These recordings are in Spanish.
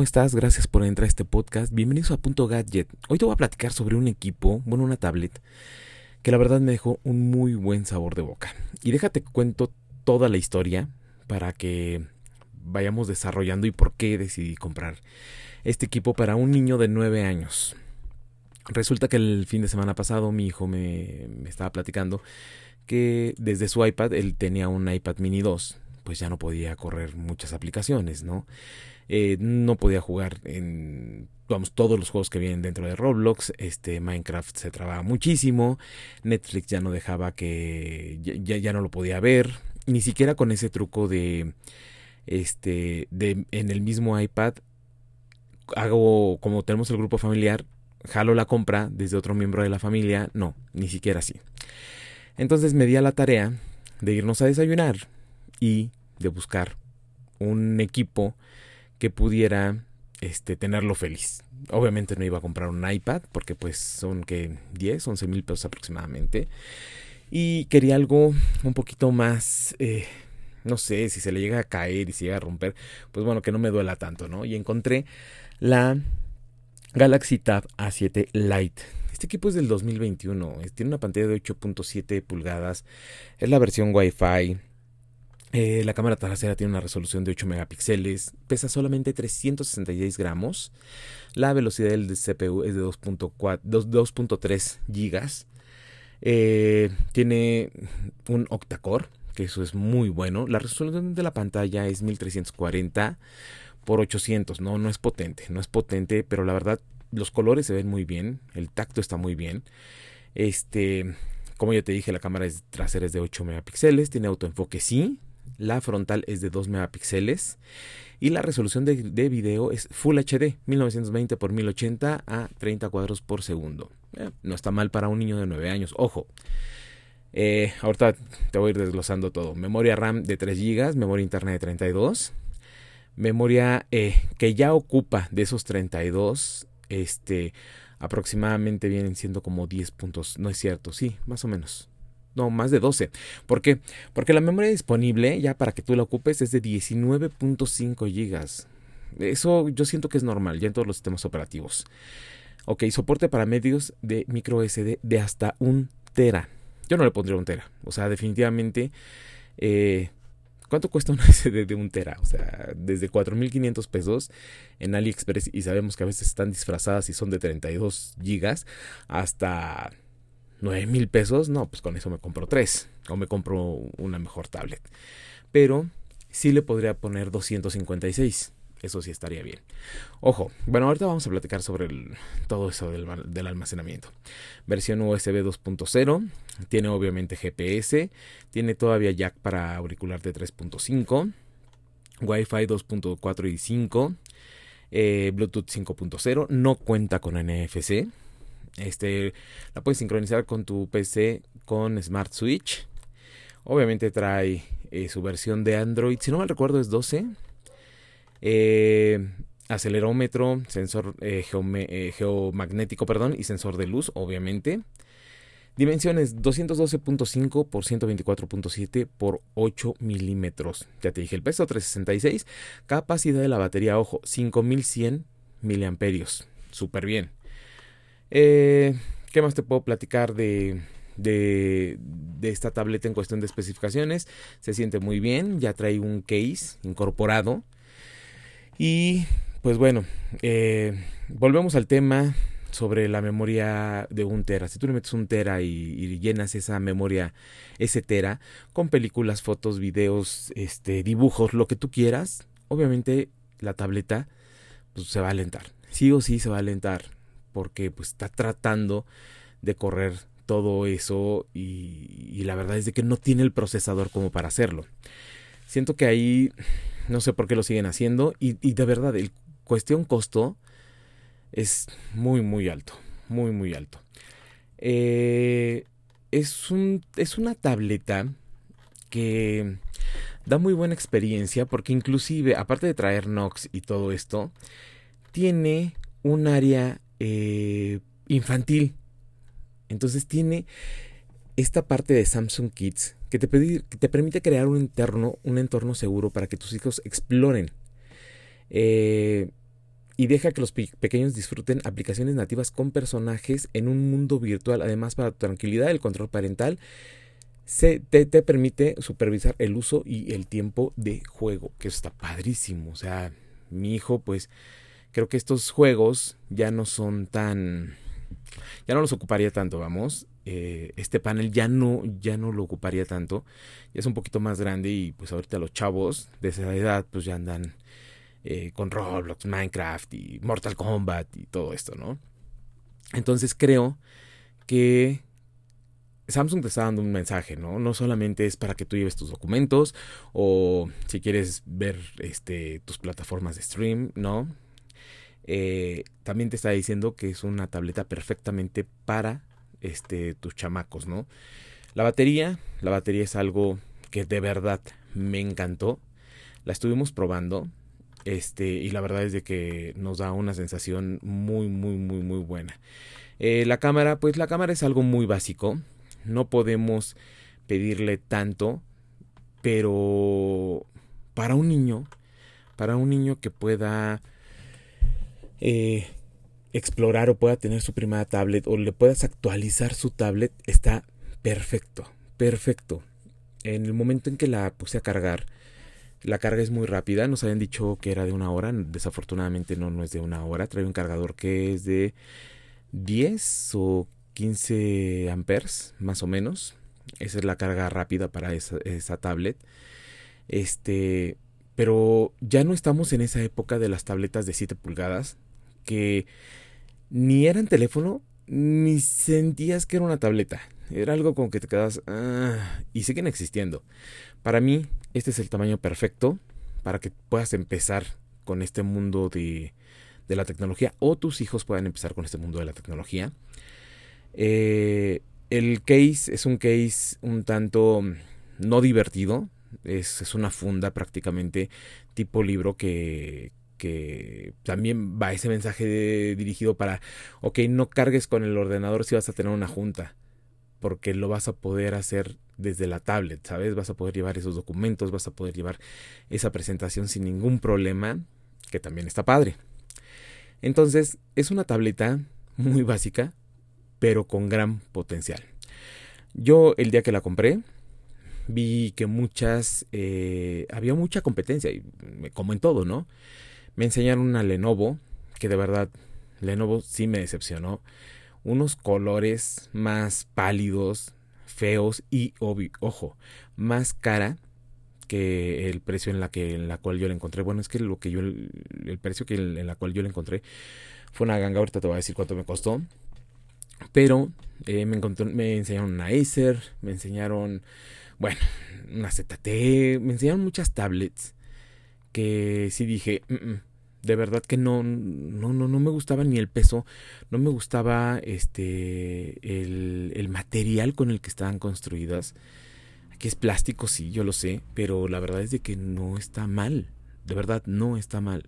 ¿cómo estás? Gracias por entrar a este podcast. Bienvenidos a Punto Gadget. Hoy te voy a platicar sobre un equipo, una tablet, que la verdad me dejó un muy buen sabor de boca. Y déjate que cuento toda la historia para que vayamos desarrollando y por qué decidí comprar este equipo para un niño de 9 años. Resulta que el fin de semana pasado mi hijo me estaba platicando que desde su iPad, él tenía un iPad mini 2, pues ya no podía correr muchas aplicaciones, ¿no? No podía jugar en todos los juegos que vienen dentro de Roblox. Minecraft se trababa muchísimo, Netflix ya no dejaba que ya no lo podía ver, ni siquiera con ese truco de en el mismo iPad hago, como tenemos el grupo familiar, jalo la compra desde otro miembro de la familia. No, ni siquiera así. Entonces me di a la tarea de irnos a desayunar y de buscar un equipo que pudiera tenerlo feliz. Obviamente no iba a comprar un iPad porque pues son que 10, 11 mil pesos aproximadamente. Y quería algo un poquito más, no sé, si se le llega a caer y se llega a romper, pues bueno, que no me duela tanto, ¿no? Y encontré la Galaxy Tab A7 Lite. Este equipo es del 2021, tiene una pantalla de 8.7 pulgadas, es la versión Wi-Fi. La cámara trasera tiene una resolución de 8 megapíxeles, pesa solamente 366 gramos, la velocidad del CPU es de 2.3 gigas, tiene un octa-core, que eso es muy bueno. La resolución de la pantalla es 1340 por 800, no es potente, pero la verdad los colores se ven muy bien, el tacto está muy bien. Como ya te dije, la cámara trasera es de 8 megapíxeles, tiene autoenfoque sí. La frontal es de 2 megapíxeles y la resolución de video es Full HD 1920 x 1080 a 30 cuadros por segundo. No está mal para un niño de 9 años. Ojo, ahorita te voy a ir desglosando todo. Memoria RAM de 3 GB, memoria interna de 32, memoria que ya ocupa de esos 32, aproximadamente vienen siendo como 10 puntos. No es cierto, sí, más o menos. No, más de 12. ¿Por qué? Porque la memoria disponible, ya para que tú la ocupes, es de 19.5 gigas. Eso yo siento que es normal, ya en todos los sistemas operativos. Ok, soporte para medios de micro SD de hasta 1 tera. Yo no le pondría 1 tera. O sea, definitivamente... ¿cuánto cuesta una SD de 1 tera? O sea, desde 4,500 pesos en AliExpress, y sabemos que a veces están disfrazadas y son de 32 gigas, hasta 9,000 pesos, no, pues con eso me compro 3 o me compro una mejor tablet. Pero sí le podría poner 256, eso sí estaría bien. Ojo, bueno, ahorita vamos a platicar sobre todo eso del almacenamiento. Versión USB 2.0, tiene obviamente GPS, tiene todavía jack para auricular de 3.5, Wi-Fi 2.4 y 5, Bluetooth 5.0, no cuenta con NFC. La puedes sincronizar con tu PC con Smart Switch. Obviamente trae su versión de Android, si no mal recuerdo es 12. Acelerómetro, sensor geomagnético, y sensor de luz, obviamente. Dimensiones 212.5 por 124.7 por 8 milímetros. Ya te dije el peso, 366. Capacidad de la batería, ojo, 5100 miliamperios. Súper bien. ¿Qué más te puedo platicar de esta tableta en cuestión de especificaciones? Se siente muy bien, ya trae un case incorporado. Y pues bueno, volvemos al tema sobre la memoria de 1 tera. Si tú le metes 1 tera y llenas esa memoria, ese tera, con películas, fotos, videos, dibujos, lo que tú quieras, obviamente la tableta pues, se va a alentar. Sí o sí se va a alentar, porque pues está tratando de correr todo eso y la verdad es de que no tiene el procesador como para hacerlo. Siento que ahí no sé por qué lo siguen haciendo y de verdad el cuestión costo es muy alto, muy alto. Es una tableta que da muy buena experiencia porque inclusive aparte de traer Nox y todo esto, tiene un área infantil. Entonces tiene esta parte de Samsung Kids que te permite crear un entorno seguro para que tus hijos exploren. y deja que los pequeños disfruten aplicaciones nativas con personajes en un mundo virtual. Además, para tu tranquilidad, el control parental te permite supervisar el uso y el tiempo de juego, que eso está padrísimo. O sea, mi hijo, pues, creo que estos juegos ya no son tan... ya no los ocuparía tanto, vamos. Este panel ya no lo ocuparía tanto. Ya es un poquito más grande y pues ahorita los chavos de esa edad pues ya andan con Roblox, Minecraft y Mortal Kombat y todo esto, ¿no? Entonces creo que Samsung te está dando un mensaje, ¿no? No solamente es para que tú lleves tus documentos o si quieres ver tus plataformas de stream, ¿no? También te está diciendo que es una tableta perfectamente para tus chamacos, ¿no? La batería es algo que de verdad me encantó. La estuvimos probando y la verdad es de que nos da una sensación muy buena. La cámara es algo muy básico. No podemos pedirle tanto, pero para un niño que pueda explorar o pueda tener su primera tablet o le puedas actualizar su tablet, está perfecto. En el momento en que la puse a cargar, la carga es muy rápida. Nos habían dicho que era de 1 hora, desafortunadamente no es de 1 hora. Trae un cargador que es de 10 o 15 amperes, más o menos. Esa es la carga rápida para esa tablet. Pero ya no estamos en esa época de las tabletas de 7 pulgadas que ni eran teléfono ni sentías que era una tableta. Era algo con que te quedas y siguen existiendo. Para mí este es el tamaño perfecto para que puedas empezar con este mundo de la tecnología o tus hijos puedan empezar con este mundo de la tecnología. El case es un case un tanto no divertido. Es una funda prácticamente tipo libro que también va ese mensaje dirigido para, ok, no cargues con el ordenador si vas a tener una junta, porque lo vas a poder hacer desde la tablet, ¿sabes? Vas a poder llevar esos documentos, vas a poder llevar esa presentación sin ningún problema, que también está padre. Entonces, es una tableta muy básica, pero con gran potencial. Yo el día que la compré, vi que había mucha competencia, y como en todo, ¿no? Me enseñaron una Lenovo, que de verdad, Lenovo sí me decepcionó. Unos colores más pálidos, feos y, ojo, más cara que el precio en la cual yo la encontré. Bueno, es que el precio en la cual yo la encontré fue una ganga. Ahorita te voy a decir cuánto me costó. Pero me enseñaron una Acer, me enseñaron, bueno, una ZTE, me enseñaron muchas tablets que sí dije, de verdad que no me gustaba ni el peso, no me gustaba el material con el que estaban construidas. Aquí es plástico, sí, yo lo sé, pero la verdad es de que no está mal, de verdad no está mal.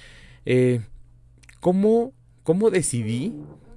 ¿Cómo decidí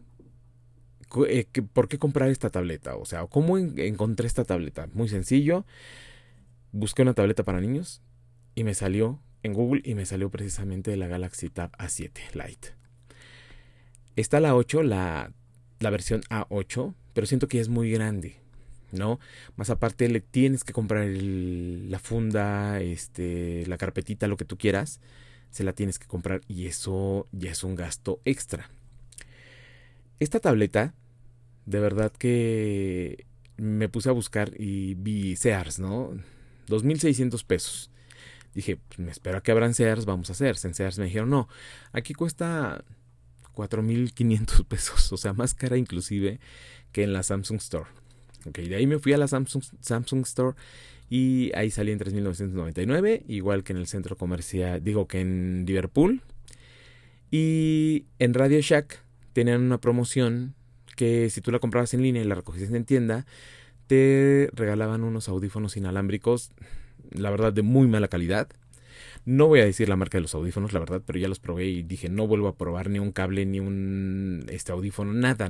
por qué comprar esta tableta? O sea, ¿cómo encontré esta tableta? Muy sencillo, busqué una tableta para niños y me salió en Google y me salió precisamente la Galaxy Tab A7 Lite. Está la 8, la versión A8, pero siento que es muy grande, ¿no? Más aparte le tienes que comprar la funda, la carpetita, lo que tú quieras, se la tienes que comprar y eso ya es un gasto extra. Esta tableta, de verdad que me puse a buscar y vi Sears, ¿no? 2,600 pesos. Dije, pues me espero a que abran Sears, vamos a hacer. En Sears me dijeron, no, aquí cuesta 4,500 pesos, o sea, más cara inclusive que en la Samsung Store. Ok, de ahí me fui a la Samsung Store y ahí salí en 3,999, igual que en el centro comercial, digo que en Liverpool. Y en Radio Shack tenían una promoción que si tú la comprabas en línea y la recogías en tienda, te regalaban unos audífonos inalámbricos, la verdad de muy mala calidad. No voy a decir la marca de los audífonos, la verdad, pero ya los probé y dije, no vuelvo a probar ni un cable, ni un audífono, nada.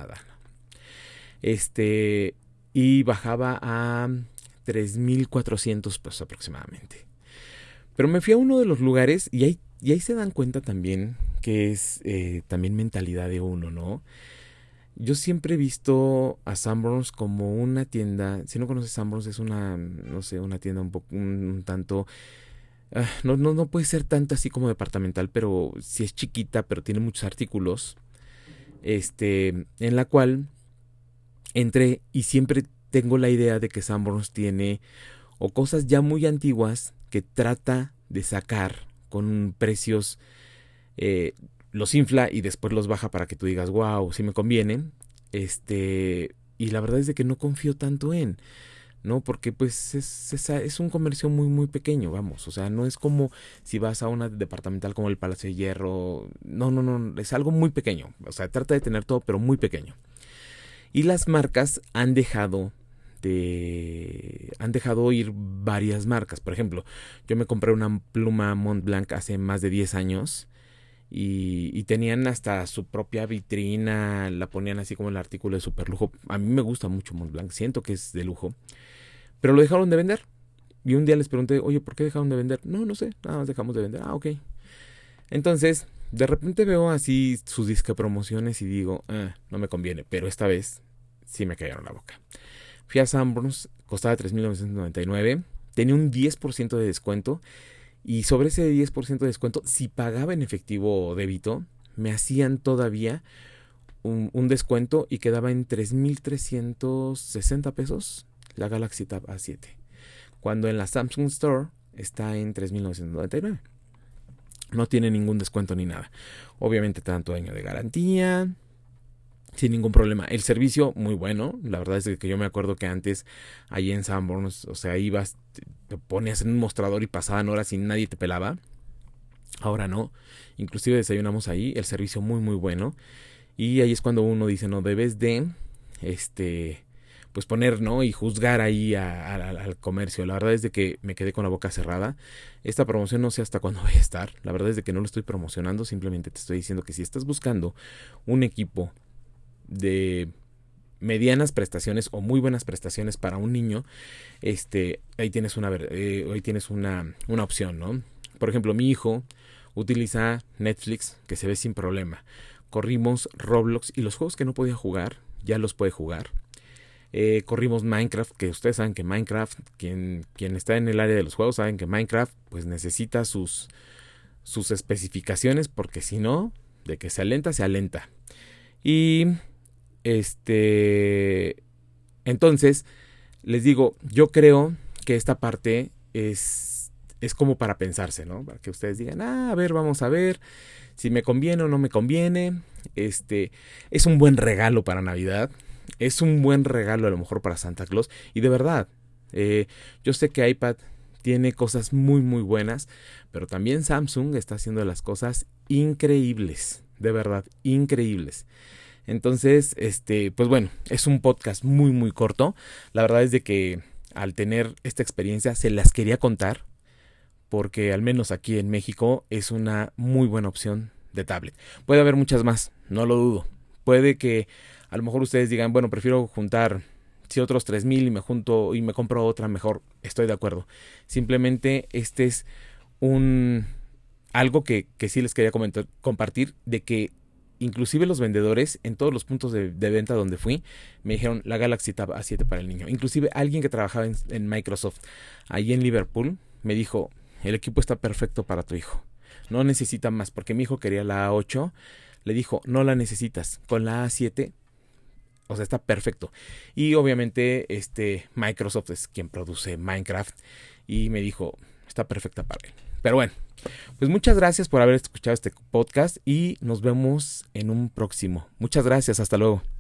Y bajaba a 3,400 pesos aproximadamente. Pero me fui a uno de los lugares y ahí se dan cuenta también que es también mentalidad de uno, ¿no? Yo siempre he visto a Sanborns como una tienda. Si no conoces Sanborns, es una, no sé, una tienda un tanto. No puede ser tanto así como departamental, pero sí es chiquita, pero tiene muchos artículos. En la cual entré y siempre tengo la idea de que Sanborns tiene o cosas ya muy antiguas que trata de sacar con precios, los infla y después los baja para que tú digas, wow, sí me conviene. Y la verdad es de que no confío tanto ¿no? Porque pues es un comercio muy muy pequeño, vamos, o sea, no es como si vas a una departamental como el Palacio de Hierro, no, es algo muy pequeño, o sea, trata de tener todo, pero muy pequeño. Y las marcas han dejado ir varias marcas. Por ejemplo, yo me compré una pluma Montblanc hace más de 10 años y tenían hasta su propia vitrina, la ponían así como el artículo de super lujo. A mí me gusta mucho Montblanc, siento que es de lujo, pero lo dejaron de vender. Y un día les pregunté, oye, ¿por qué dejaron de vender? No sé, nada más dejamos de vender. Ah, ok. Entonces, de repente veo así sus disque promociones y digo, no me conviene, pero esta vez sí me cayeron la boca. Fui a Sanborns, costaba $3,999, tenía un 10% de descuento y sobre ese 10% de descuento, si pagaba en efectivo o débito, me hacían todavía un descuento y quedaba en $3,360 la Galaxy Tab A7, cuando en la Samsung Store está en $3,999. No tiene ningún descuento ni nada. Obviamente te dan tu año de garantía, sin ningún problema. El servicio muy bueno. La verdad es que yo me acuerdo que antes ahí en Sanborns, o sea, ibas, te ponías en un mostrador y pasaban horas y nadie te pelaba. Ahora no. Inclusive desayunamos ahí. El servicio muy muy bueno. Y ahí es cuando uno dice, no, debes de pues poner, ¿no? Y juzgar ahí al comercio. La verdad es de que me quedé con la boca cerrada. Esta promoción no sé hasta cuándo vaya a estar. La verdad es de que no lo estoy promocionando. Simplemente te estoy diciendo que si estás buscando un equipo de medianas prestaciones o muy buenas prestaciones para un niño, ahí tienes una opción, ¿no? Por ejemplo, mi hijo utiliza Netflix, que se ve sin problema. Corrimos Roblox y los juegos que no podía jugar, ya los puede jugar. Corrimos Minecraft, que ustedes saben que Minecraft, quien está en el área de los juegos, saben que Minecraft pues necesita sus especificaciones, porque si no, de que se alenta. Y entonces, les digo, yo creo que esta parte es como para pensarse, ¿no? Para que ustedes digan, a ver, vamos a ver si me conviene o no me conviene. Es un buen regalo para Navidad. Es un buen regalo a lo mejor para Santa Claus. Y de verdad, yo sé que iPad tiene cosas muy muy buenas, pero también Samsung está haciendo las cosas increíbles. De verdad, increíbles. Entonces, pues bueno, es un podcast muy muy corto. La verdad es de que al tener esta experiencia se las quería contar, porque al menos aquí en México es una muy buena opción de tablet. Puede haber muchas más, no lo dudo. Puede que a lo mejor ustedes digan, bueno, prefiero juntar otros 3,000 y me junto y me compro otra mejor. Estoy de acuerdo. Simplemente es algo que sí les quería compartir, de que inclusive los vendedores en todos los puntos de venta donde fui me dijeron la Galaxy Tab A7 para el niño. Inclusive alguien que trabajaba en Microsoft ahí en Liverpool me dijo, el equipo está perfecto para tu hijo, no necesita más, porque mi hijo quería la A8. Le dijo, no la necesitas, con la A7, o sea, está perfecto. Y obviamente Microsoft es quien produce Minecraft y me dijo, está perfecta para él. Pero bueno, pues muchas gracias por haber escuchado este podcast y nos vemos en un próximo. Muchas gracias, hasta luego.